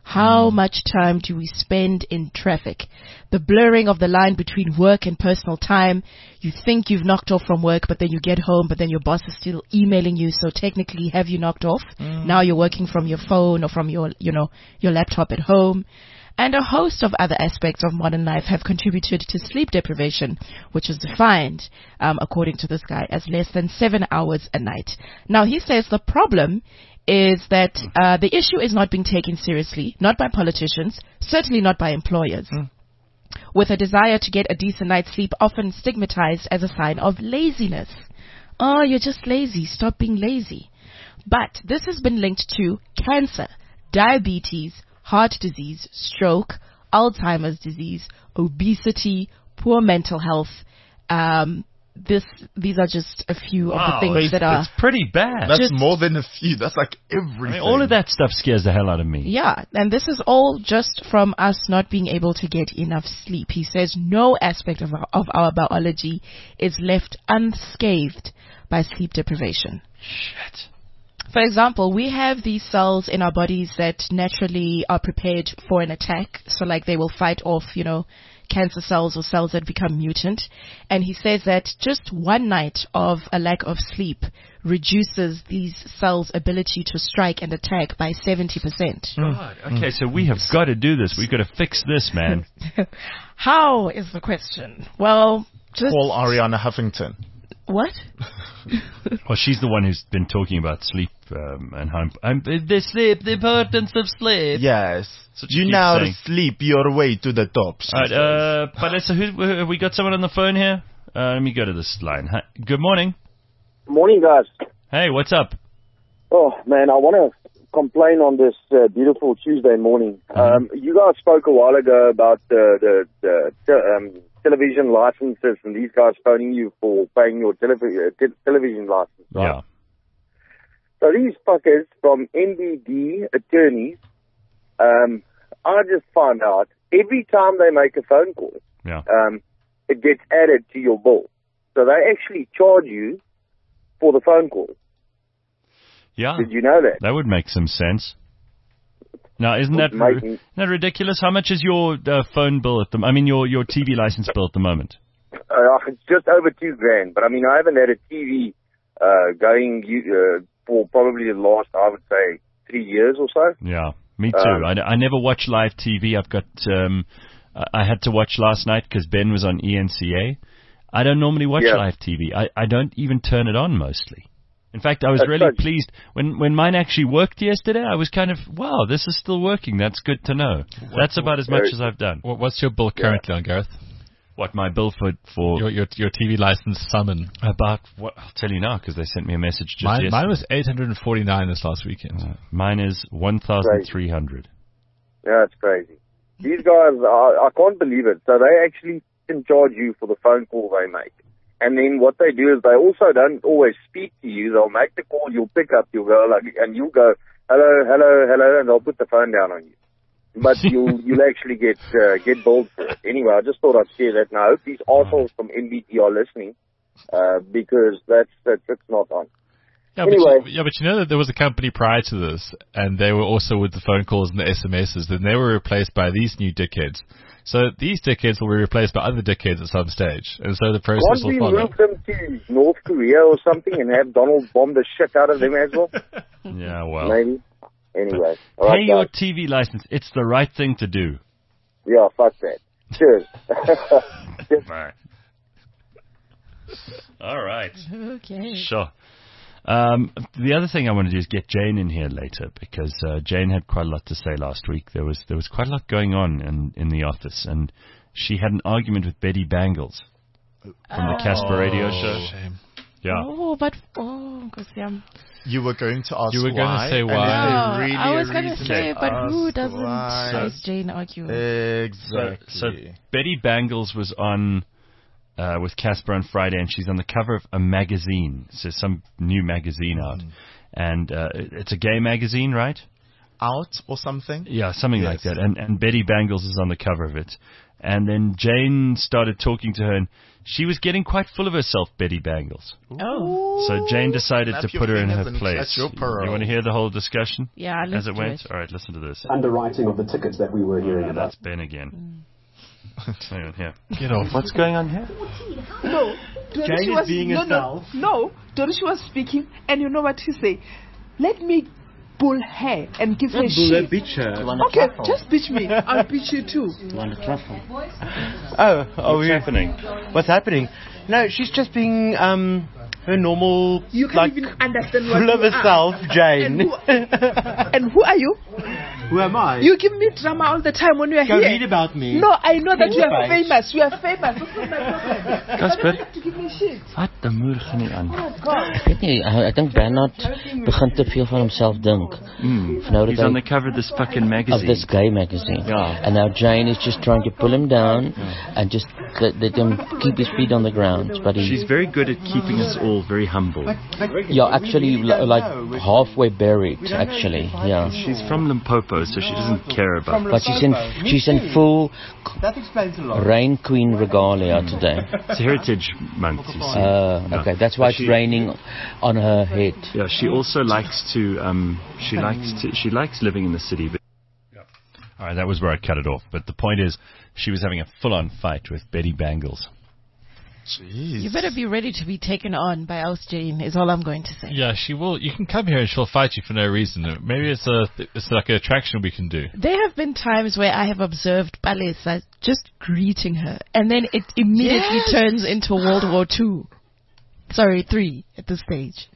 How much time do we spend in traffic? The blurring of the line between work and personal time. You think you've knocked off from work, but then you get home, but then your boss is still emailing you. So technically, have you knocked off? Mm. Now you're working from your phone or from your, you know, your laptop at home. And a host of other aspects of modern life have contributed to sleep deprivation, which is defined, um, according to this guy, as less than seven hours a night. Now, he says the problem is that uh, the issue is not being taken seriously, not by politicians, certainly not by employers, mm. with a desire to get a decent night's sleep often stigmatized as a sign of laziness. Oh, you're just lazy. Stop being lazy. But this has been linked to cancer, diabetes, heart disease, stroke, Alzheimer's disease, obesity, poor mental health. Um, this, these are just a few wow, of the things that are... It's pretty bad. That's more than a few. That's like everything. I mean, all of that stuff scares the hell out of me. Yeah, and this is all just from us not being able to get enough sleep. He says no aspect of our, of our biology is left unscathed by sleep deprivation. Shit. For example, we have these cells in our bodies that naturally are prepared for an attack. So like they will fight off, you know, cancer cells or cells that become mutant. And he says that just one night of a lack of sleep reduces these cells' ability to strike and attack by seventy percent. God. Okay, so we have got to do this. We've got to fix this, man. How is the question? Well, just... Call Ariana Huffington. What? Well, she's the one who's been talking about sleep um, and how um, the sleep, the importance of sleep. Yes. So you now saying. Sleep your way to the top. All right, uh, Palesa, who, who, have we got someone on the phone here? Uh, let me go to this line. Hi. Good morning. Morning, guys. Hey, what's up? Oh, man, I want to complain on this uh, beautiful Tuesday morning. Mm-hmm. Um, you guys spoke a while ago about the, the, the, the um, television licenses and these guys phoning you for paying your televi- uh, te- television license, right? Yeah. So these fuckers from N B D attorneys, um, I just found out every time they make a phone call, yeah. um, it gets added to your bill. So they actually charge you for the phone call. Yeah. Did you know that? That would make some sense. Now, isn't that, making, isn't that ridiculous? How much is your uh, phone bill at the? I mean, your your T V license bill at the moment? Uh, it's just over two grand. But I mean, I haven't had a T V uh, going uh, for probably the last, I would say, three years or so. Yeah, me too. Um, I, I never watch live T V. I've got. Um, I had to watch last night because Ben was on E N C A. I don't normally watch yeah. live T V. I, I don't even turn it on mostly. In fact, I was That's really such. pleased when when mine actually worked yesterday. I was kind of, wow, this is still working. That's good to know. That's about as much as I've done. What's your bill currently on, Gareth? What, my bill for for your your, your T V license summon? About what? I'll tell you now because they sent me a message just mine, yesterday. Mine was eight hundred and forty nine this last weekend. Uh, mine is one thousand three hundred. Yeah, it's crazy. These guys, I, I can't believe it. So they actually can charge you for the phone call they make. And then what they do is they also don't always speak to you. They'll make the call, you'll pick up, you'll go, like, and you'll go, hello, hello, hello, and they'll put the phone down on you. But you'll you'll actually get uh, get billed for it. Anyway, I just thought I'd share that. And I hope these assholes from N B T are listening, uh, because that's, that's, that's not on. Yeah, anyway. but you, yeah, but you know that there was a company prior to this, and they were also with the phone calls and the S M Ses, then they were replaced by these new dickheads. So these dickheads will be replaced by other dickheads at some stage, and so the process will follow. Can't we move them to North Korea or something and have Donald bomb the shit out of them as well? Yeah, well. Maybe. Anyway. Pay right, your guys. T V license. It's the right thing to do. Yeah, fuck that. Cheers. All right. All right. Okay. Sure. Um, the other thing I want to do is get Jane in here later because uh, Jane had quite a lot to say last week. There was there was quite a lot going on in, in the office, and she had an argument with Betty Bangles from oh. the Casper Radio Show. Shame. Yeah. Oh, but oh, because um, you were going to ask You were why, going to say why. No, really I was going to say, but who doesn't why. face Jane argue? Exactly. So, so Betty Bangles was on uh, with Casper on Friday, and she's on the cover of a magazine. So some new magazine out, mm. and uh, it's a gay magazine, right? out or something. Yeah, something Yes. like that. And and Betty Bangles is on the cover of it. And then Jane started talking to her, and she was getting quite full of herself, Betty Bangles. Oh. So Jane decided Snap to your put her in fingers her and place. clutch your pearl. You want to hear the whole discussion Yeah, let's as it do went? it. All right, listen to this. Underwriting of the tickets that we were hearing Yeah, about. that's Ben again. Hang on, here. Get off. What's going on here? No. Doris Jane is was, being no, herself. No, no. Doris was speaking, and you know what he say? Let me bull her and give her Bull her, shit. bitch her. Okay, just bitch me. I'll bitch you too. Oh, oh, What's we- happening? What's happening? No, she's just being um her normal, You can't like, even understand what full of you herself, are. Jane. And who, and who are you? Who am I? You give me drama all the time when you are Go here. read about me. No, I know that you are Page. famous. You are famous. This is my problem. Casper. You have to give me shit. Wat de moer gaan nie aan. Oh God. Ek weet nie, hy- ek dink Bernard begin te veel van homself dink. Mm. Nou dat He's on hy- the cover of this fucking Of magazine. this gay magazine. Yeah. And now Jane is just trying to pull him down and just let, let him keep his feet on the ground. But he, She's very good at keeping us all very humble. yeah, actually, li- like halfway buried, actually. Yeah. She's from Limpopo, so she doesn't care about. But she's in she's in full That explains a lot. Rain Queen regalia today. It's Heritage Month, you see. Uh, Yeah. okay, that's why But it's she- raining on her head. Yeah, she also likes to. Um, she likes to. She likes living in the city. But all right, that was where I cut it off. But the point is, she was having a full-on fight with Betty Bangles. Jeez. You better be ready to be taken on by Alice Jane, is all I'm going to say. Yeah, she will. You can come here and she'll fight you for no reason. Maybe it's a it's like an attraction we can do. There have been times where I have observed Palesa just greeting her, and then it immediately turns into World War Two. Sorry, three at this stage.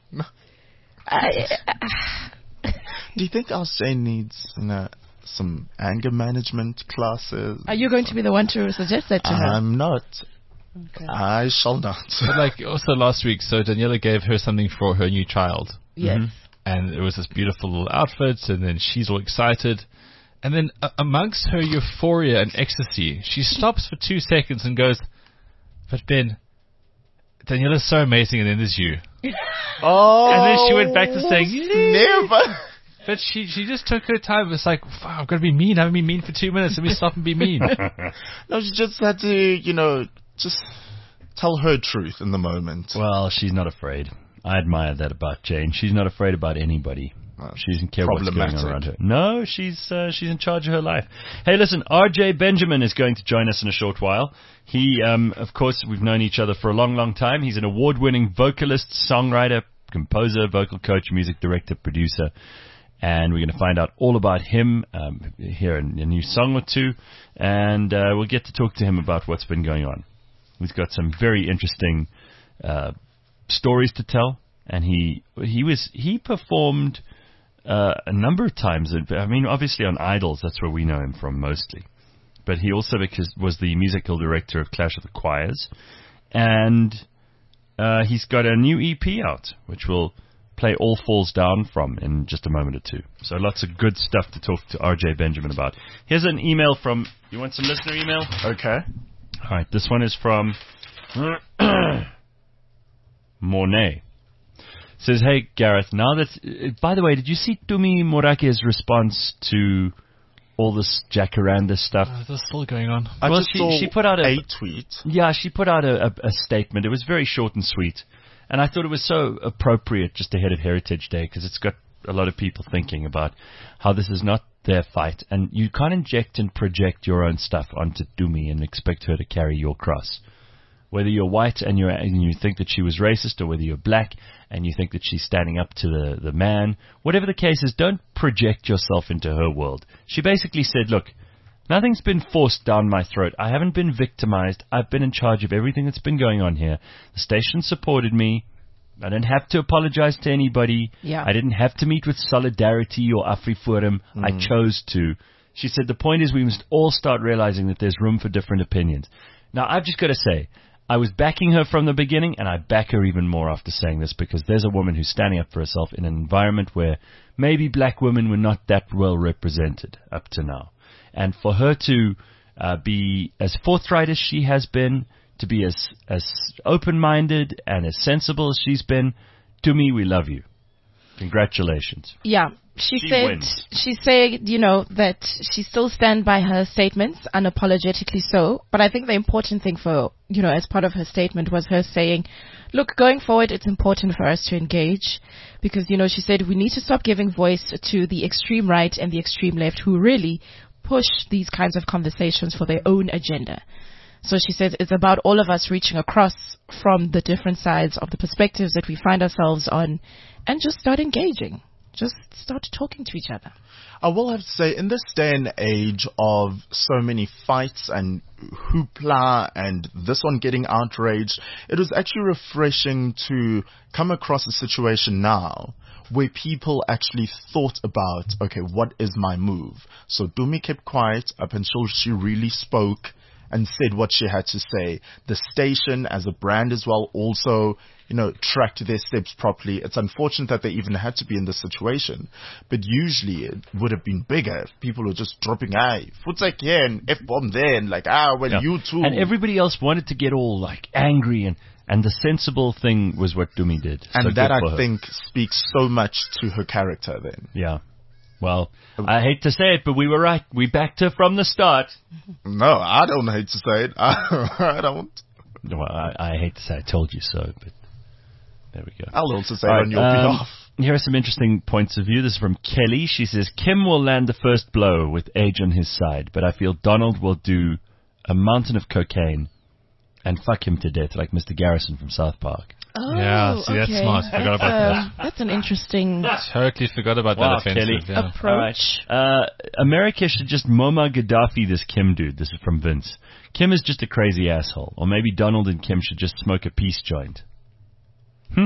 I, Do you think Alice Jane needs, you know, some anger management classes? are you going to be the one to suggest that to her? I'm not. Okay. I shall not. But like also last week, so Daniela gave her something for her new child. Yes. And it was this beautiful little outfit, and then she's all excited. And then uh, amongst her euphoria and ecstasy, she stops for two seconds and goes, "But Ben, Daniela's so amazing, and then there's you." Oh, And then she went back to saying, never. but she she just took her time. It's like, wow, I've got to be mean. I haven't been mean for two minutes. Let me stop and be mean. No, she just had to, you know, just tell her truth in the moment. Well, she's not afraid. I admire that about Jane. She's not afraid about anybody. Well, She doesn't care what's going on problematic. around her. No, she's uh, she's in charge of her life. Hey, listen, R J Benjamin is going to join us in a short while. He, um, of course, we've known each other for a long, long time. He's an award-winning vocalist, songwriter, composer, vocal coach, music director, producer. And we're going to find out all about him, um, hear a, a new song or two, and uh, we'll get to talk to him about what's been going on. He's got some very interesting uh, stories to tell, and he he was he performed uh, a number of times. I mean, obviously on Idols, that's where we know him from mostly. But he also because was the musical director of Clash of the Choirs, and uh, he's got a new E P out, which we'll play All Falls Down from in just a moment or two. So lots of good stuff to talk to R J Benjamin about. Here's an email from. You want some listener email? Okay. All right, this one is from Monet. Says, hey, Gareth, now that... Uh, by the way, did you see Tumi Morake's response to all this Jacaranda stuff? Uh, that's still going on. I Well, just she- saw she put out a- a tweet. Yeah, she put out a, a, a statement. It was very short and sweet. And I thought it was so appropriate just ahead of Heritage Day because it's got a lot of people thinking about how this is not their fight. And you can't inject and project your own stuff onto Tumi and expect her to carry your cross. Whether you're white and, you're, and you think that she was racist, or whether you're black and you think that she's standing up to the, the man, whatever the case is, don't project yourself into her world. She basically said, look, nothing's been forced down my throat. I haven't been victimized. I've been in charge of everything that's been going on here. The station supported me. I didn't have to apologize to anybody. Yeah. I didn't have to meet with Solidarity or AfriForum. Mm. I chose to. She said, the point is we must all start realizing that there's room for different opinions. Now, I've just got to say, I was backing her from the beginning, and I back her even more after saying this, because there's a woman who's standing up for herself in an environment where maybe black women were not that well represented up to now. And for her to uh, be as forthright as she has been, to be as as open-minded and as sensible as she's been, to me, we love you. Congratulations. Yeah. She, She said, wins. she said, you know, that she still stand by her statements, unapologetically so. But I think the important thing for, you know, as part of her statement was her saying, look, going forward, it's important for us to engage because, you know, she said we need to stop giving voice to the extreme right and the extreme left who really push these kinds of conversations for their own agenda. So she says it's about all of us reaching across from the different sides of the perspectives that we find ourselves on and just start engaging. Just start talking to each other. I will have to say, in this day and age of so many fights and hoopla and this one getting outraged, it was actually refreshing to come across a situation now where people actually thought about, okay, what is my move? So Dumi kept quiet up until she really spoke and said what she had to say. The station as a brand as well also, you know, tracked their steps properly. It's unfortunate that they even had to be in this situation. But usually it would have been bigger if people were just dropping, hey, Futsek here and F-bomb there and like, ah, well, Yeah. you too. And everybody else wanted to get all like angry and, and the sensible thing was what Dumi did. And So that, good for I her. think, speaks so much to her character then. Yeah. Well, I hate to say it, but we were right. We backed her from the start. No, I don't hate to say it. I, I don't. Well, I, I hate to say I told you so, but there we go. I'll also say All it right, on your um, behalf. Here are some interesting points of view. This is from Kelly. She says, Kim will land the first blow with age on his side, but I feel Donald will do a mountain of cocaine and fuck him to death like Mister Garrison from South Park. Oh, Yeah, see, that's okay. smart. Forgot about Uh, that's an interesting Totally forgot about Wow, that offensive. Kelly. Yeah. approach. Uh, America should just Muammar Gaddafi this Kim dude. This is from Vince. Kim is just a crazy asshole. Or maybe Donald and Kim should just smoke a peace joint. Hmm.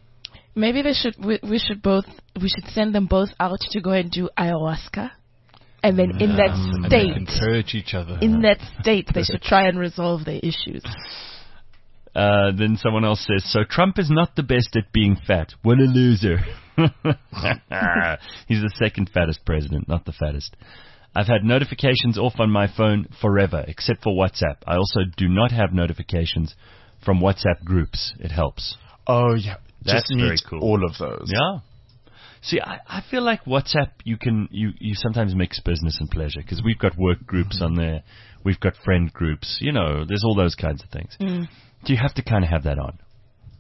Maybe they should. We, we should both. We should send them both out to go and do ayahuasca, and then in that And they state, can purge each other. in that state, they should try and resolve their issues. Uh, then someone else says, so Trump is not the best at being fat. What a loser. He's the second fattest president, not the fattest. I've had notifications off on my phone forever, except for WhatsApp. I also do not have notifications from WhatsApp groups. It helps. Oh, yeah. That's Just very mute cool. all of those. Yeah. See, I, I feel like WhatsApp, you can you, you sometimes mix business and pleasure because we've got work groups on there, we've got friend groups, you know, there's all those kinds of things. Mm. Do you have to kind of have that on?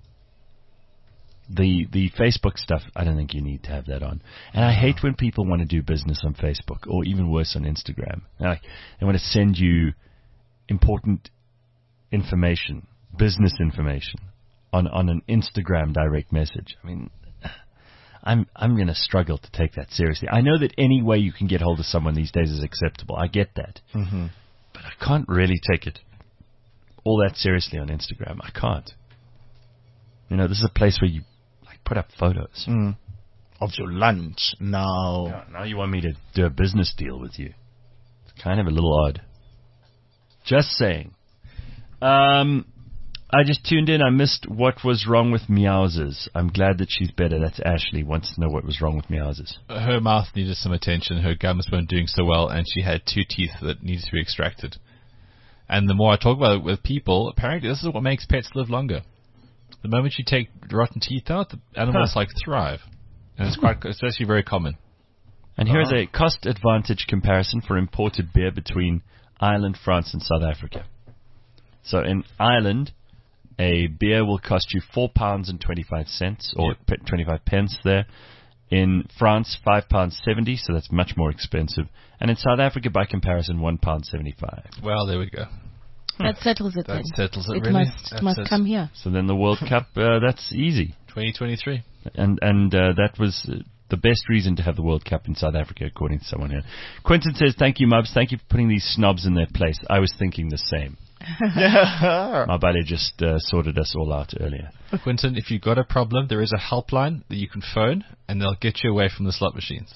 The the Facebook stuff, I don't think you need to have that on. And I hate when people want to do business on Facebook or even worse on Instagram. Like, they want to send you important information, business information on, on an Instagram direct message. I mean, I'm I'm going to struggle to take that seriously. I know that any way you can get hold of someone these days is acceptable. I get that. Mm-hmm. But I can't really take it all that seriously on Instagram. I can't. You know, this is a place where you like put up photos. Mm. Of your lunch. Now. Yeah, now you want me to do a business deal with you. It's kind of a little odd. Just saying. Um, I just tuned in. I missed what was wrong with Meows's. I'm glad that she's better. That's Ashley. Wants to know what was wrong with Meows's. Her mouth needed some attention. Her gums weren't doing so well, and she had two teeth that needed to be extracted. And the more I talk about it with people, apparently this is what makes pets live longer. The moment you take rotten teeth out, the animals Huh. like thrive, and it's quite, it's actually very common. And here's Uh-huh. a cost advantage comparison for imported beer between Ireland, France, and South Africa. So in Ireland, a beer will cost you four pounds and twenty-five cents, or Yep. p- twenty-five pence there. In France, five pounds seventy, so that's much more expensive. And in South Africa, by comparison, one pound seventy-five. Well, there we go. That settles it. That then. settles it, It really. must That's must it. come here. So then the World Cup, uh, that's easy. twenty twenty-three. And and uh, that was uh, the best reason to have the World Cup in South Africa, according to someone here. Quentin says, thank you, Mubs. Thank you for putting these snobs in their place. I was thinking the same. My buddy just uh, sorted us all out earlier. Quentin, if you've got a problem, there is a helpline that you can phone, and they'll get you away from the slot machines.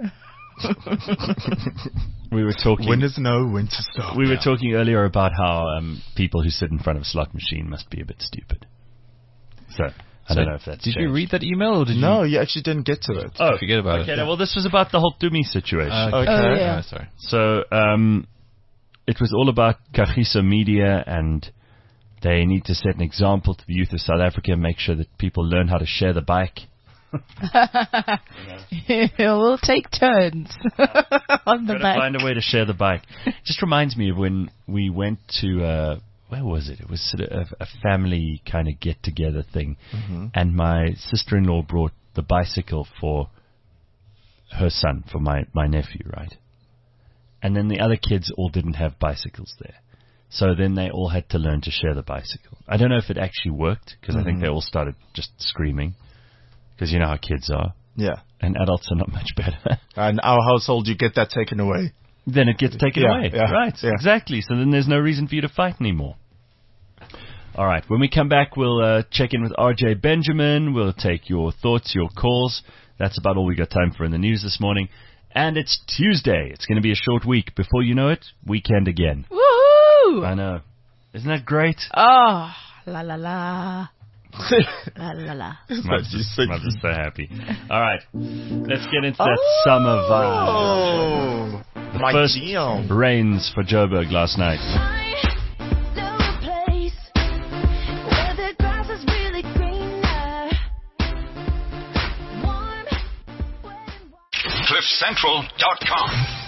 We were talking. Winners know when to stop. We were talking earlier about how um, people who sit in front of a slot machine must be a bit stupid. So I So don't know if that's Did changed. you read that email, or did No, you? you actually didn't get to it. Oh, forget about okay, it. no, well, this was about the whole Dumi situation. Uh, Okay. Oh, yeah. Oh, sorry. So um, it was all about Kagiso Media, and they need to set an example to the youth of South Africa, make sure that people learn how to share the bike. We'll take turns on the Gotta bike. find a way to share the bike. Just reminds me of when we went to, uh, where was it? It was sort of a, a family kind of get-together thing. Mhm. And my sister-in-law brought the bicycle for her son, for my, my nephew, right? And then the other kids all didn't have bicycles there. So then they all had to learn to share the bicycle. I don't know if it actually worked, because I think Mhm. they all started just screaming. Because you know how kids are. Yeah. And adults are not much better. And our household, you get that taken away. Then it gets taken Yeah, away. yeah, Right, yeah. exactly. So then there's no reason for you to fight anymore. All right, when we come back, we'll uh, check in with R J Benjamin. We'll take your thoughts, your calls. That's about all we got time for in the news this morning. And it's Tuesday. It's going to be a short week. Before you know it, weekend again. Woohoo! I know. Isn't that great? Oh, la la la. La la la. Mother's just, Mother's so happy. All right, let's get into that summer vibe. Oh, The my first deal. rains for Joburg last night. cliff central dot com.